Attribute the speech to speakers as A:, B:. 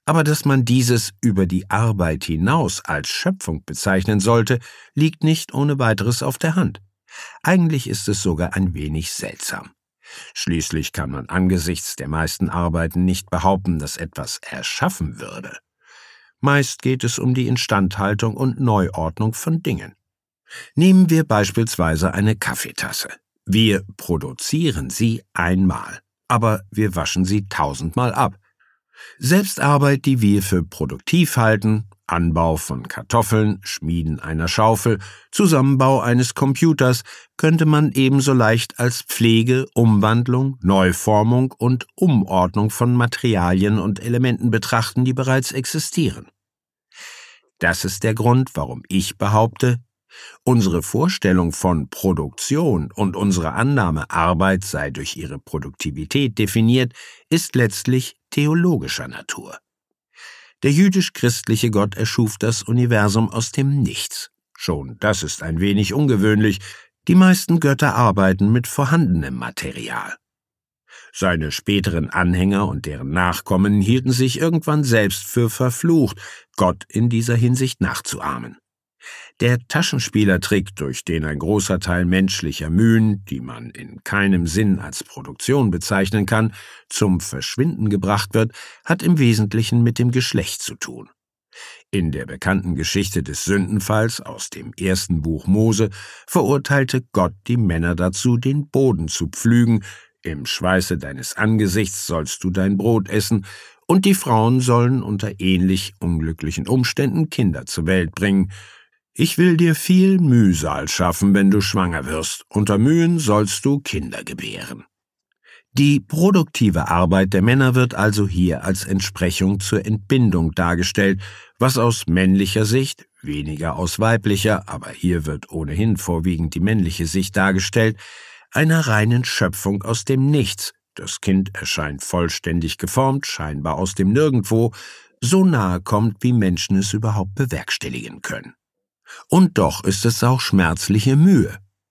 A: Aber dass man dieses über die Arbeit hinaus als Schöpfung bezeichnen sollte, liegt nicht ohne weiteres auf der Hand. Eigentlich ist es sogar ein wenig seltsam. Schließlich kann man angesichts der meisten Arbeiten nicht behaupten, dass etwas erschaffen würde. Meist geht es um die Instandhaltung und Neuordnung von Dingen. Nehmen wir beispielsweise eine Kaffeetasse. Wir produzieren sie einmal, aber wir waschen sie 1000-mal ab. Selbst Arbeit, die wir für produktiv halten, Anbau von Kartoffeln, Schmieden einer Schaufel, Zusammenbau eines Computers, könnte man ebenso leicht als Pflege, Umwandlung, Neuformung und Umordnung von Materialien und Elementen betrachten, die bereits existieren. Das ist der Grund, warum ich behaupte, unsere Vorstellung von Produktion und unsere Annahme, Arbeit sei durch ihre Produktivität definiert, ist letztlich theologischer Natur. Der jüdisch-christliche Gott erschuf das Universum aus dem Nichts. Schon das ist ein wenig ungewöhnlich. Die meisten Götter arbeiten mit vorhandenem Material. Seine späteren Anhänger und deren Nachkommen hielten sich irgendwann selbst für verflucht, Gott in dieser Hinsicht nachzuahmen. Der Taschenspielertrick, durch den ein großer Teil menschlicher Mühen, die man in keinem Sinn als Produktion bezeichnen kann, zum Verschwinden gebracht wird, hat im Wesentlichen mit dem Geschlecht zu tun. In der bekannten Geschichte des Sündenfalls aus dem 1. Buch Mose verurteilte Gott die Männer dazu, den Boden zu pflügen, im Schweiße deines Angesichts sollst du dein Brot essen, und die Frauen sollen unter ähnlich unglücklichen Umständen Kinder zur Welt bringen. Ich will dir viel Mühsal schaffen, wenn du schwanger wirst. Unter Mühen sollst du Kinder gebären. Die produktive Arbeit der Männer wird also hier als Entsprechung zur Entbindung dargestellt, was aus männlicher Sicht, weniger aus weiblicher, aber hier wird ohnehin vorwiegend die männliche Sicht dargestellt, einer reinen Schöpfung aus dem Nichts. Das Kind erscheint vollständig geformt, scheinbar aus dem Nirgendwo, so nahe kommt, wie Menschen es überhaupt bewerkstelligen können. Und doch ist es auch schmerzliche Mühe,